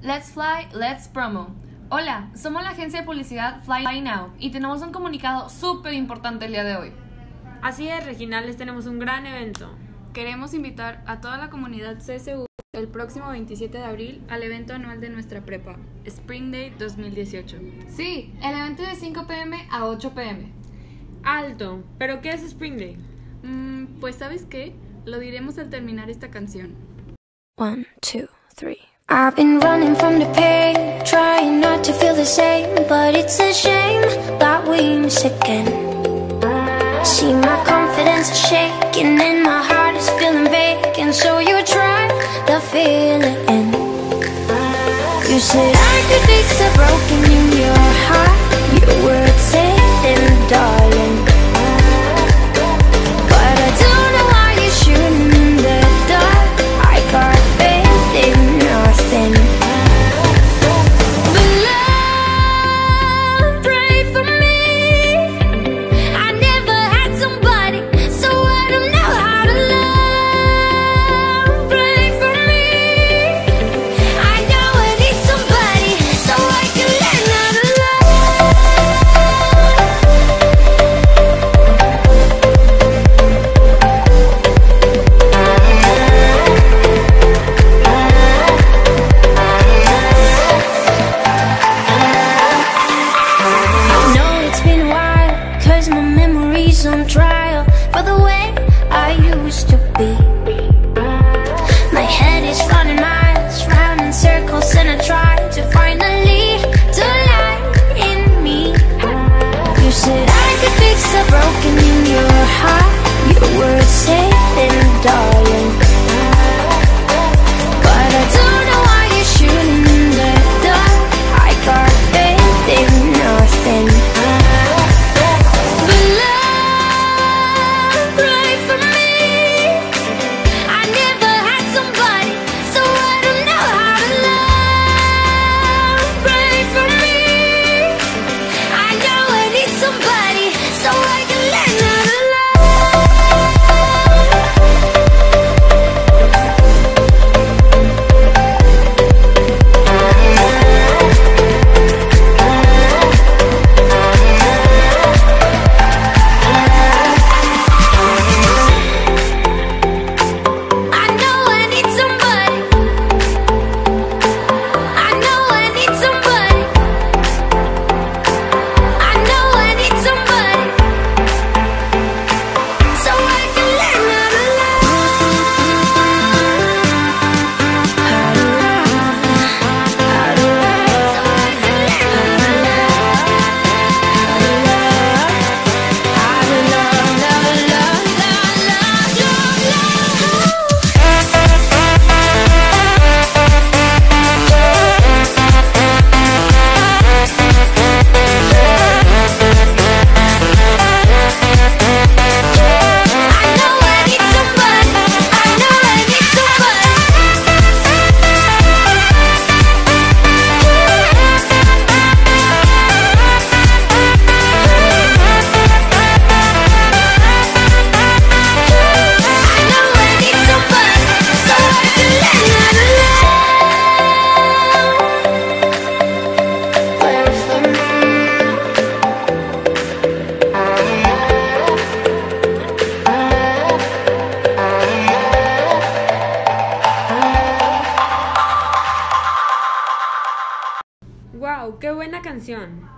Let's Fly, Let's Promo. Hola, somos la agencia de publicidad Fly Now y tenemos un comunicado súper importante el día de hoy. Así es, Regina, les tenemos un gran evento. Queremos invitar a toda la comunidad CSU el próximo 27 de abril al evento anual de nuestra prepa, Spring Day 2018. Sí, el evento es de 5 p.m. a 8 p.m. Alto, ¿pero qué es Spring Day? Pues ¿sabes qué? Lo diremos al terminar esta canción. 1, 2, 3. I've been running from the pain, trying not to feel the same, but it's a shame that we miss again. See, my confidence is shaking and my heart is feeling vacant, so you try to fill it in. You said I could fix a broken in your heart, your words said, darling, but I don't know why you're shooting in the dark. I got faith in nothing. But love, pray for me. I never had somebody, so I don't know how to love. Pray for me. I know I need somebody, so I can learn how to on trial for the way I used to be. My head is running miles round in circles, and I try to find a lead to light in me. You said I could fix a broken in your heart, your words said, darling, but I don't know why you're shooting in the dark. I got faith in nothing. ¡Wow! ¡Qué buena canción!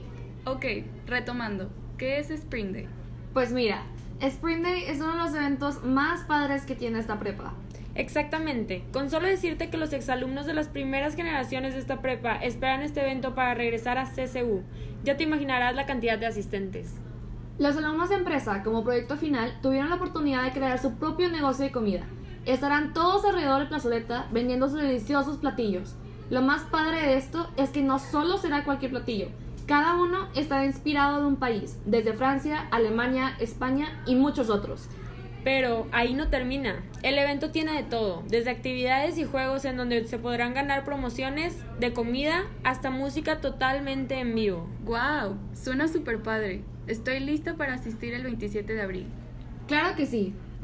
Ok, retomando, ¿qué es Spring Day? Pues mira, Spring Day es uno de los eventos más padres que tiene esta prepa. Exactamente. Con solo decirte que los exalumnos de las primeras generaciones de esta prepa esperan este evento para regresar a CSU. Ya te imaginarás la cantidad de asistentes. Los alumnos de empresa, como proyecto final, tuvieron la oportunidad de crear su propio negocio de comida. Estarán todos alrededor de plazoleta vendiendo sus deliciosos platillos. Lo más padre de esto es que no solo será cualquier platillo. Cada uno estará inspirado de un país, desde Francia, Alemania, España y muchos otros. Pero ahí no termina. El evento tiene de todo, desde actividades y juegos en donde se podrán ganar promociones de comida hasta música totalmente en vivo. ¡Wow! Suena súper padre. Estoy lista para asistir el 27 de abril. Claro que sí.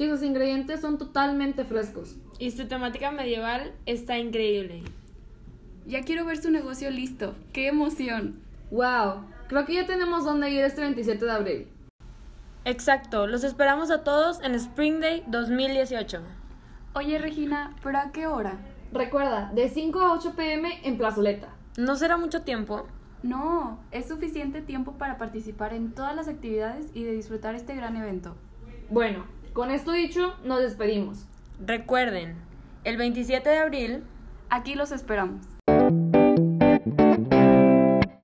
que sus ingredientes son totalmente frescos. Y su temática medieval está increíble. Ya quiero ver su negocio listo. ¡Qué emoción! ¡Wow! Creo que ya tenemos dónde ir este 27 de abril. Exacto, los esperamos a todos en Spring Day 2018. Oye, Regina, ¿pero a qué hora? Recuerda, de 5 a 8 p.m. en Plazoleta. ¿No será mucho tiempo? No, es suficiente tiempo para participar en todas las actividades y de disfrutar este gran evento. Bueno, con esto dicho, nos despedimos. Recuerden, el 27 de abril Aquí los esperamos.